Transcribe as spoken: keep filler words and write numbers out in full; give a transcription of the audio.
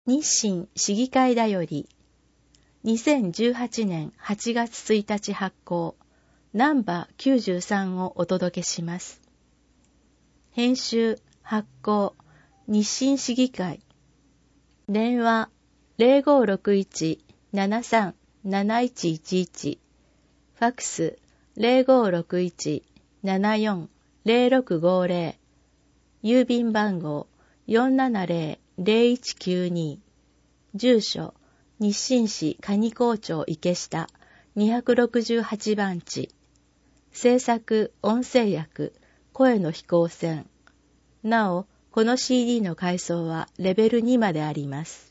日清市議会だよりにせんじゅうはちねんはちがつついたち発行ナンバーきゅうじゅうさんをお届けします。編集発行日清市議会。電話 ゼロごろくいち ななさん なないちいちいち、ファックス ゼロごろくいち ななよん ゼロろくごゼロ、郵便番号 よんななゼロ ゼロいちきゅうに、住所日清市上高町池下にひゃくろくじゅうはちばんち、制作音声訳声の飛行船。なお、この シーディー の階層はレベルにまであります。